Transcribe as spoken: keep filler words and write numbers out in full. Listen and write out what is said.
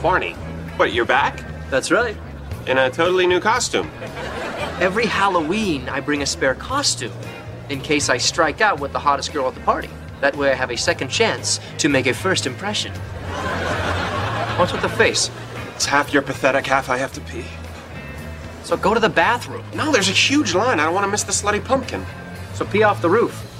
Barney, what, you're back? That's right. In a totally new costume. Every Halloween, I bring a spare costume in case I strike out with the hottest girl at the party. That way I have a second chance to make a first impression. What's with the face? It's half you're pathetic, half I have to pee. So go to the bathroom. No, there's a huge line. I don't want to miss the slutty pumpkin. So pee off the roof.